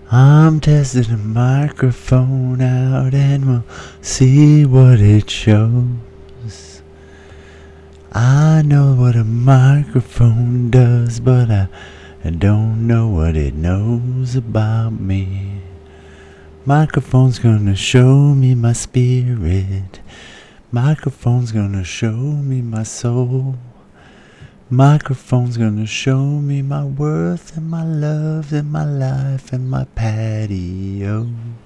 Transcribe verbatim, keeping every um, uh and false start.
I'm testing the microphone out and we'll see what it shows. I know what a microphone does, but I, I don't know what it knows about me. Microphone's gonna show me my spirit. Microphone's gonna show me my soul. Microphone's gonna show me my worth and my love and my life and my patio.